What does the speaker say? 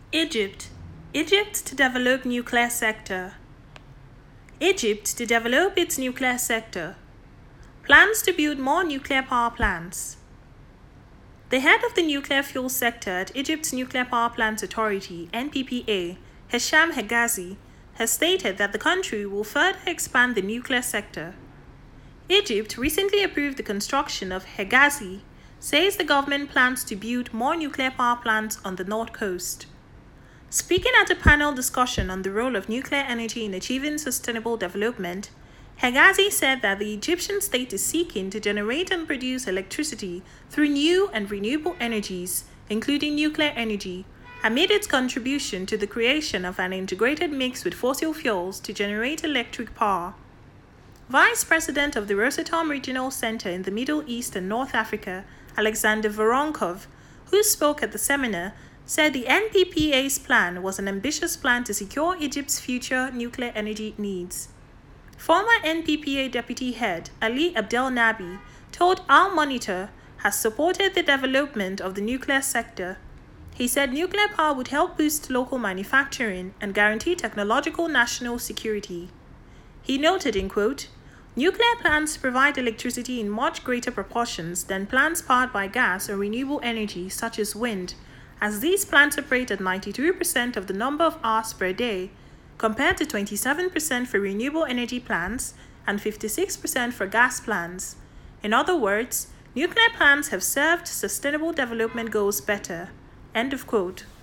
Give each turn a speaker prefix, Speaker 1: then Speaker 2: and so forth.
Speaker 1: Egypt. Egypt to develop nuclear sector. Egypt to develop its nuclear sector. Plans to build more nuclear power plants. The head of the nuclear fuel sector at Egypt's Nuclear Power Plants Authority, NPPA, Hesham Hegazi, has stated that the country will further expand the nuclear sector. Egypt recently approved the construction of Hegazi, says the government plans to build more nuclear power plants on the north coast. Speaking at a panel discussion on the role of nuclear energy in achieving sustainable development, Hegazi said that the Egyptian state is seeking to generate and produce electricity through new and renewable energies, including nuclear energy, amid its contribution to the creation of an integrated mix with fossil fuels to generate electric power. Vice President of the Rosatom Regional Center in the Middle East and North Africa, Alexander Voronkov, who spoke at the seminar, said the NPPA's plan was an ambitious plan to secure Egypt's future nuclear energy needs. Former NPPA deputy head Ali Abdel Nabi told Al Monitor has supported the development of the nuclear sector. He said nuclear power would help boost local manufacturing and guarantee technological national security. He noted in quote, "Nuclear plants provide electricity in much greater proportions than plants powered by gas or renewable energy such as wind, as these plants operate at 92% of the number of hours per day, compared to 27% for renewable energy plants and 56% for gas plants. In other words, nuclear plants have served sustainable development goals better." End of quote.